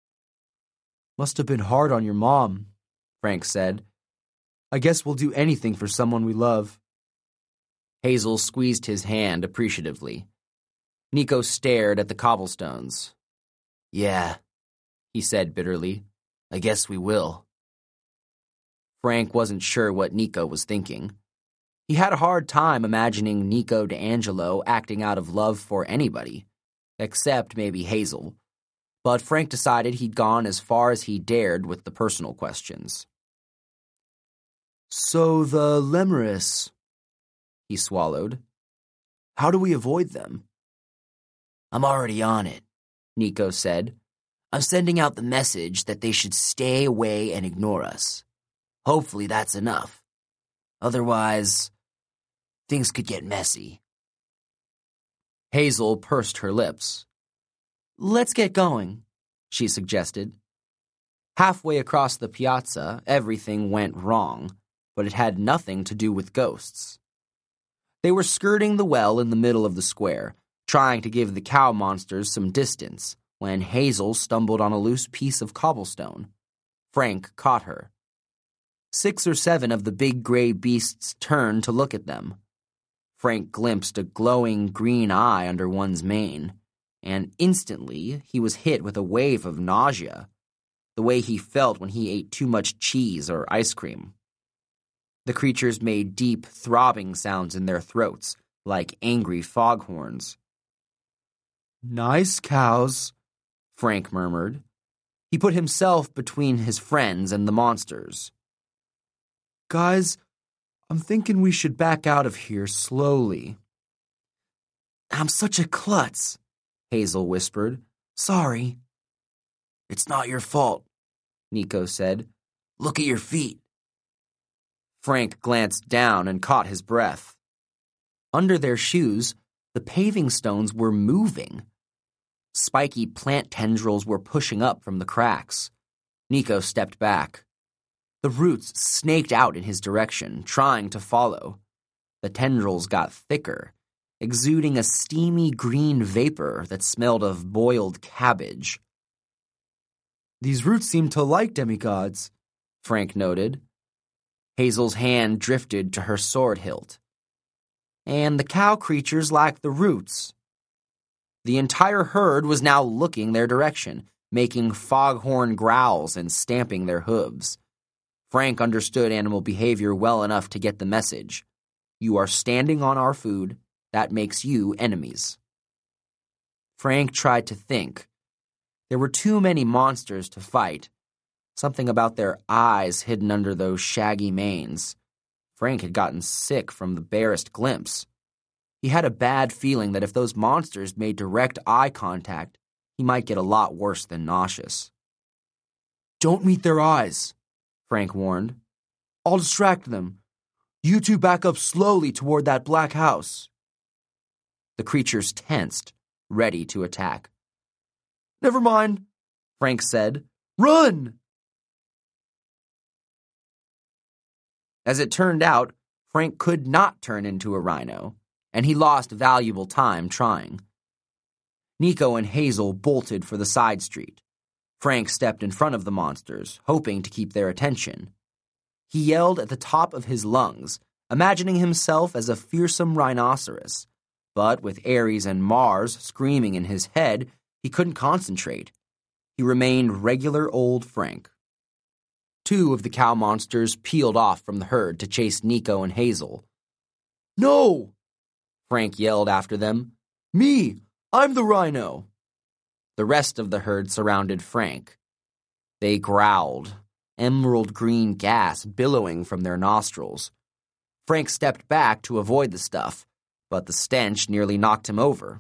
Must have been hard on your mom, Frank said. I guess we'll do anything for someone we love. Hazel squeezed his hand appreciatively. Nico stared at the cobblestones. Yeah, he said bitterly. I guess we will. Frank wasn't sure what Nico was thinking. He had a hard time imagining Nico D'Angelo acting out of love for anybody, except maybe Hazel. But Frank decided he'd gone as far as he dared with the personal questions. So the lemurs, he swallowed. How do we avoid them? I'm already on it, Nico said. I'm sending out the message that they should stay away and ignore us. Hopefully that's enough. Otherwise, things could get messy. Hazel pursed her lips. Let's get going, she suggested. Halfway across the piazza, everything went wrong, but it had nothing to do with ghosts. They were skirting the well in the middle of the square, trying to give the cow monsters some distance, when Hazel stumbled on a loose piece of cobblestone. Frank caught her. 6 or 7 of the big gray beasts turned to look at them. Frank glimpsed a glowing green eye under one's mane, and instantly he was hit with a wave of nausea, the way he felt when he ate too much cheese or ice cream. The creatures made deep, throbbing sounds in their throats, like angry foghorns. "Nice cows," Frank murmured. He put himself between his friends and the monsters. "Guys, I'm thinking we should back out of here slowly." "I'm such a klutz," Hazel whispered. "Sorry." "It's not your fault," Nico said. "Look at your feet." Frank glanced down and caught his breath. Under their shoes, the paving stones were moving. Spiky plant tendrils were pushing up from the cracks. Nico stepped back. The roots snaked out in his direction, trying to follow. The tendrils got thicker, exuding a steamy green vapor that smelled of boiled cabbage. "These roots seem to like demigods," Frank noted. Hazel's hand drifted to her sword hilt. "And the cow creatures lack the roots." The entire herd was now looking their direction, making foghorn growls and stamping their hooves. Frank understood animal behavior well enough to get the message. You are standing on our food. That makes you enemies. Frank tried to think. There were too many monsters to fight. Something about their eyes hidden under those shaggy manes. Frank had gotten sick from the barest glimpse. He had a bad feeling that if those monsters made direct eye contact, he might get a lot worse than nauseous. "Don't meet their eyes," Frank warned. "I'll distract them. You two back up slowly toward that black house." The creatures tensed, ready to attack. "Never mind," Frank said. "Run!" As it turned out, Frank could not turn into a rhino, and he lost valuable time trying. Nico and Hazel bolted for the side street. Frank stepped in front of the monsters, hoping to keep their attention. He yelled at the top of his lungs, imagining himself as a fearsome rhinoceros. But with Ares and Mars screaming in his head, he couldn't concentrate. He remained regular old Frank. Two of the cow monsters peeled off from the herd to chase Nico and Hazel. "No!" Frank yelled after them. "Me! I'm the rhino!" The rest of the herd surrounded Frank. They growled, emerald green gas billowing from their nostrils. Frank stepped back to avoid the stuff, but the stench nearly knocked him over.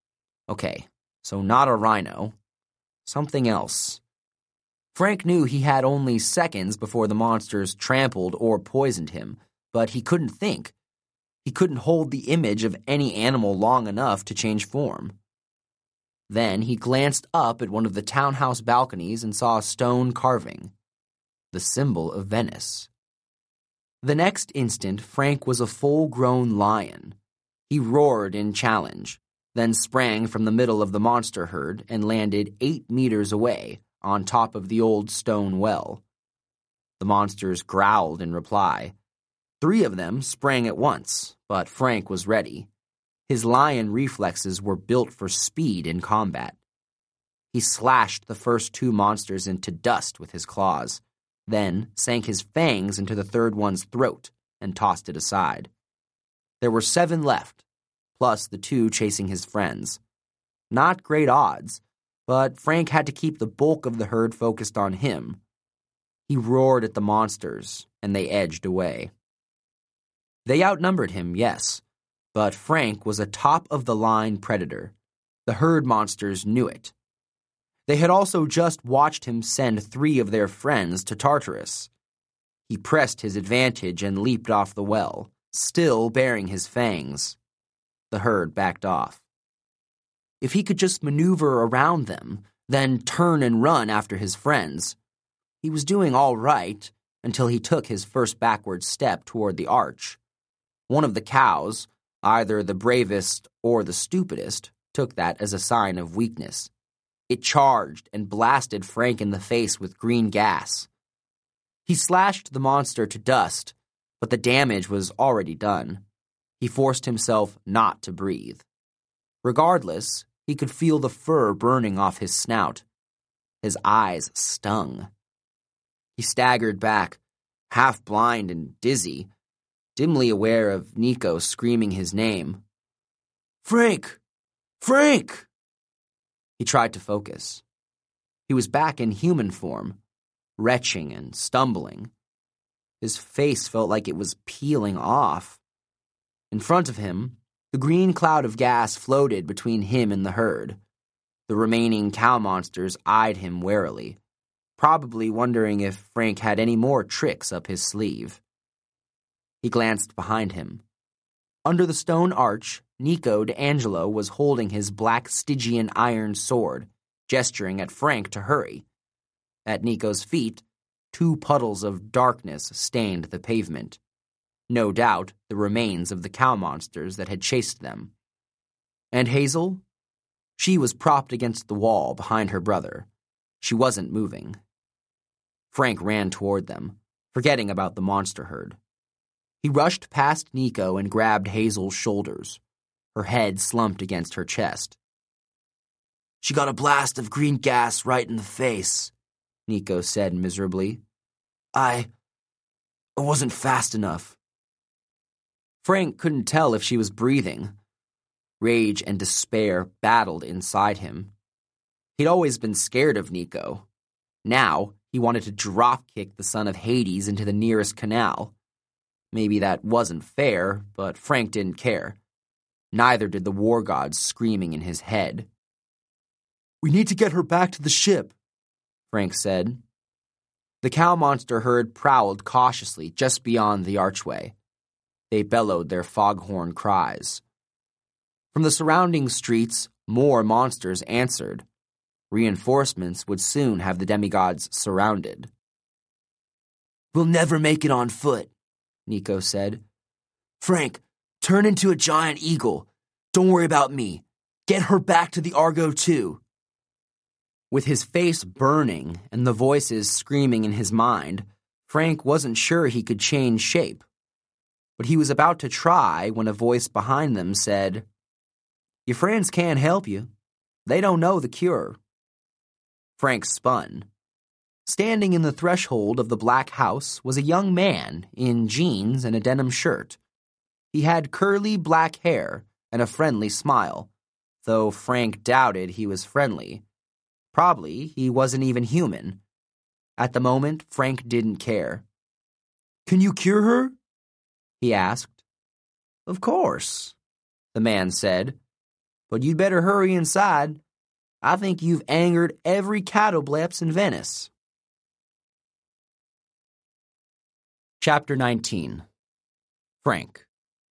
Okay, so not a rhino. Something else. Frank knew he had only seconds before the monsters trampled or poisoned him, but he couldn't think. He couldn't hold the image of any animal long enough to change form. Then he glanced up at one of the townhouse balconies and saw a stone carving, the symbol of Venice. The next instant, Frank was a full-grown lion. He roared in challenge, then sprang from the middle of the monster herd and landed 8 meters away, on top of the old stone well. The monsters growled in reply. 3 of them sprang at once, but Frank was ready. His lion reflexes were built for speed in combat. He slashed the first 2 monsters into dust with his claws, then sank his fangs into the third one's throat and tossed it aside. There were 7 left, plus the 2 chasing his friends. Not great odds, but Frank had to keep the bulk of the herd focused on him. He roared at the monsters, and they edged away. They outnumbered him, yes, but Frank was a top-of-the-line predator. The herd monsters knew it. They had also just watched him send 3 of their friends to Tartarus. He pressed his advantage and leaped off the well, still bearing his fangs. The herd backed off. If he could just maneuver around them, then turn and run after his friends. He was doing all right until he took his first backward step toward the arch. One of the cows, either the bravest or the stupidest, took that as a sign of weakness. It charged and blasted Frank in the face with green gas. He slashed the monster to dust, but the damage was already done. He forced himself not to breathe. Regardless, he could feel the fur burning off his snout. His eyes stung. He staggered back, half blind and dizzy, dimly aware of Nico screaming his name. "Frank! Frank!" He tried to focus. He was back in human form, retching and stumbling. His face felt like it was peeling off. In front of him, the green cloud of gas floated between him and the herd. The remaining cow monsters eyed him warily, probably wondering if Frank had any more tricks up his sleeve. He glanced behind him. Under the stone arch, Nico D'Angelo was holding his black Stygian iron sword, gesturing at Frank to hurry. At Nico's feet, 2 puddles of darkness stained the pavement. No doubt the remains of the cow monsters that had chased them. And Hazel? She was propped against the wall behind her brother. She wasn't moving. Frank ran toward them, forgetting about the monster herd. He rushed past Nico and grabbed Hazel's shoulders. Her head slumped against her chest. "She got a blast of green gas right in the face," Nico said miserably. I wasn't fast enough." Frank couldn't tell if she was breathing. Rage and despair battled inside him. He'd always been scared of Nico. Now, he wanted to drop-kick the son of Hades into the nearest canal. Maybe that wasn't fair, but Frank didn't care. Neither did the war gods screaming in his head. "We need to get her back to the ship," Frank said. The cow monster herd prowled cautiously just beyond the archway. They bellowed their foghorn cries. From the surrounding streets, more monsters answered. Reinforcements would soon have the demigods surrounded. "We'll never make it on foot," Nico said. "Frank, turn into a giant eagle. Don't worry about me. Get her back to the Argo too." With his face burning and the voices screaming in his mind, Frank wasn't sure he could change shape. But he was about to try when a voice behind them said, "Your friends can't help you. They don't know the cure." Frank spun. Standing in the threshold of the black house was a young man in jeans and a denim shirt. He had curly black hair and a friendly smile, though Frank doubted he was friendly. Probably he wasn't even human. At the moment, Frank didn't care. "Can you cure her?" he asked. "Of course," the man said. "But you'd better hurry inside. I think you've angered every catobleps in Venice." Chapter 19. Frank.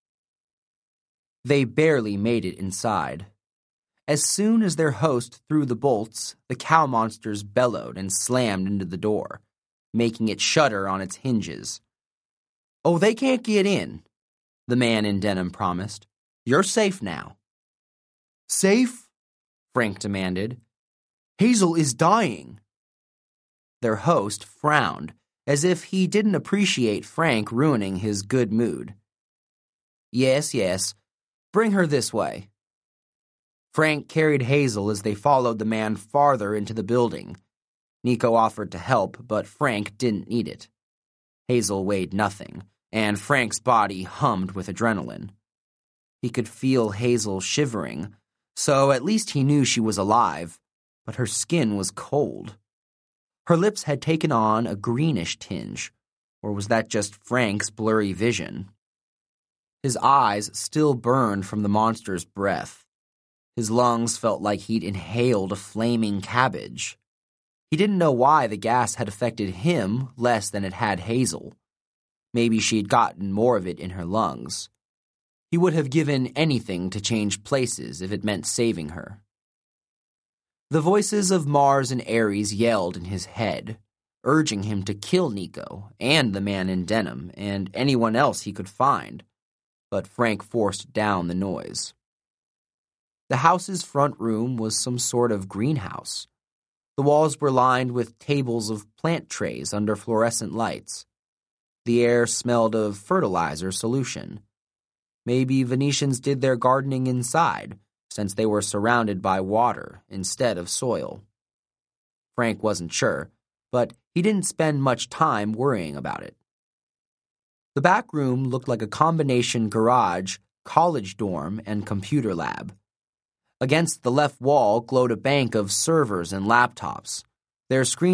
They barely made it inside. As soon as their host threw the bolts, the cow monsters bellowed and slammed into the door, making it shudder on its hinges. "Oh, they can't get in," the man in denim promised. "You're safe now." "Safe?" Frank demanded. "Hazel is dying." Their host frowned, as if he didn't appreciate Frank ruining his good mood. Yes, bring her this way." Frank carried Hazel as they followed the man farther into the building. Nico offered to help, but Frank didn't need it. Hazel weighed nothing, and Frank's body hummed with adrenaline. He could feel Hazel shivering, so at least he knew she was alive, but her skin was cold. Her lips had taken on a greenish tinge, or was that just Frank's blurry vision? His eyes still burned from the monster's breath. His lungs felt like he'd inhaled a flaming cabbage. He didn't know why the gas had affected him less than it had Hazel. Maybe she'd gotten more of it in her lungs. He would have given anything to change places if it meant saving her. The voices of Mars and Ares yelled in his head, urging him to kill Nico and the man in denim and anyone else he could find, but Frank forced down the noise. The house's front room was some sort of greenhouse. The walls were lined with tables of plant trays under fluorescent lights. The air smelled of fertilizer solution. Maybe Venetians did their gardening inside, since they were surrounded by water instead of soil. Frank wasn't sure, but he didn't spend much time worrying about it. The back room looked like a combination garage, college dorm, and computer lab. Against the left wall glowed a bank of servers and laptops. Their screens